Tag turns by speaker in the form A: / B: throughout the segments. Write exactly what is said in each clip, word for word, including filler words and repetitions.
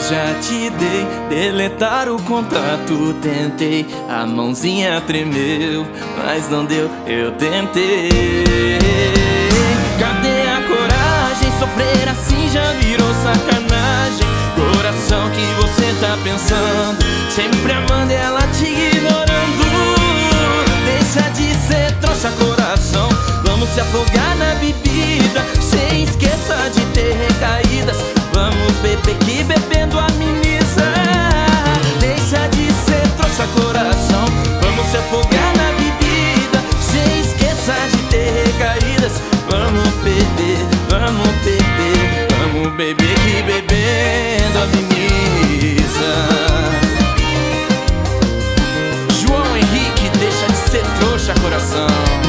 A: adeus já te dei, deletar o contato tentei, a mãozinha tremeu, mas não deu, eu tentei. Cadê a coragem? Sofrer assim já virou sacanagem. Coração que você tá pensando, sempre amando ela te ignorando. Deixa de ser trouxa, coração, vamos se afogar na bebida. Cê esqueça de ter recaídas, vamos beber que bebendo ameniza. Deixa de ser trouxa, coração, vamos se afogar na bebida. Cê esqueça de ter recaídas, vamos beber, vamos beber, vamos beber que bebendo ameniza. João Henrique, deixa de ser trouxa, coração.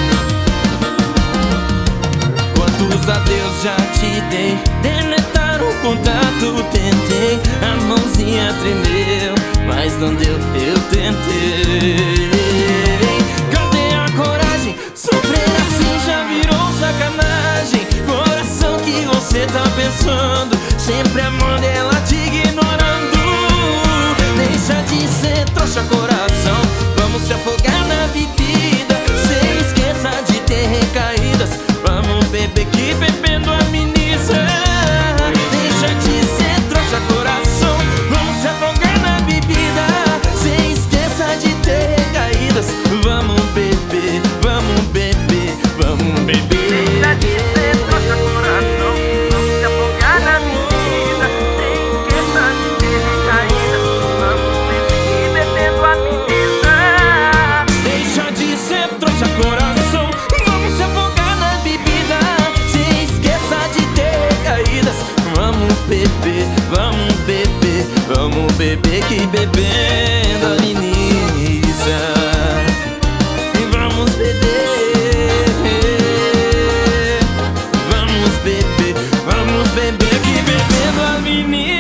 A: Quantos adeus já te dei, deletar o contato tentei, a mãozinha tremeu, mas não deu, eu tentei. Cadê a coragem? Sofrer assim já virou sacanagem. Coração que você tá pensando, sempre amando ela te ignorando. Deixa de ser trouxa, coração, vamos se afogar na bebida. Cê esqueça de ter recaídas, vamos beber que bebendo ameniza. Deixa de ser trouxa, coração, vamos se afogar na bebida. Cê esqueça de ter recaídas, vamos beber, vamos beber, vamos beber.
B: Deixa de ser trouxa, coração, vamos se afogar na bebida. Cê esqueça de ter recaídas, vamos beber que bebendo ameniza.
A: Deixa de ser trouxa, coração, vamos se afogar na bebida. Se esqueça de ter recaídas, vamos beber, vamos beber, vamos beber que bebendo ameniza. E vamos beber, vamos beber, vamos beber que bebendo ameniza.